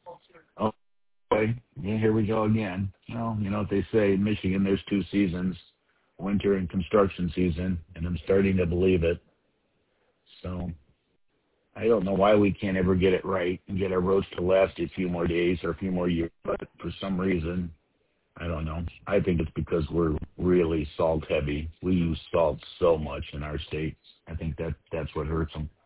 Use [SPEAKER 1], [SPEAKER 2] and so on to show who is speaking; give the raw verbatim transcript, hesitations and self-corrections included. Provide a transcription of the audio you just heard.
[SPEAKER 1] Okay, yeah, here we go again. Well, you know what they say, in Michigan, there's two seasons, winter and construction season, and I'm starting to believe it. So I don't know why we can't ever get it right and get our roads to last a few more days or a few more years, but for some reason, I don't know. I think it's because we're really salt heavy. We use salt so much in our state. I think that that's what hurts them.